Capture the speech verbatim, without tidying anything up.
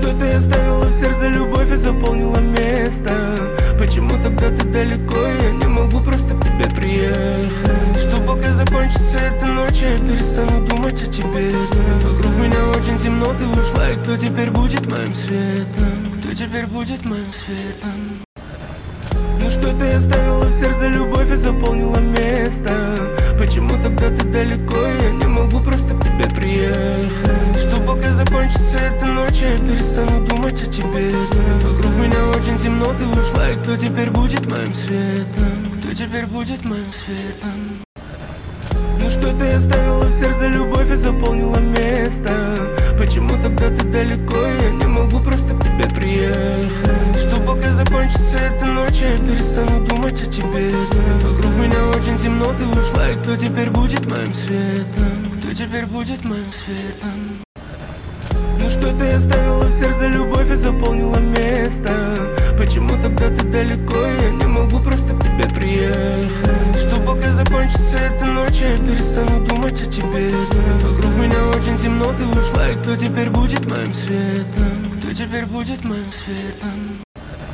что ты оставила в сердце любовь и заполнила место? Почему тогда ты далеко, и я не могу просто к тебе приехать? Что пока закончится эта ночь, я перестану думать о тебе. Вокруг меня очень темно, ты ушла, и кто теперь будет моим светом? Кто теперь будет моим светом? Ну что ты оставила в сердце любовь и заполнила место? Почему тогда ты далеко, и я не могу просто к тебе приехать? Что пока закончится эта ночь, я перестану думать о тебе. Вокруг меня очень темно, ты ушла, и кто теперь будет моим светом? Кто теперь будет моим светом? Ну что ты оставила в сердце любовь и заполнила место? Почему тогда ты далеко, и я не могу просто к тебе приехать? Что пока закончится эта ночь, я перестану думать о тебе. Вокруг меня очень темно, ты ушла, и кто теперь будет моим светом? Кто теперь будет моим светом? Ну что ты оставила в сердце любовь и заполнила место? Почему тогда ты далеко, и я не могу просто к тебе приехать? Что пока закончится эта ночь, я перестану думать о тебе. Вокруг меня очень темно, ты ушла, и кто теперь будет моим светом? Кто теперь будет моим светом?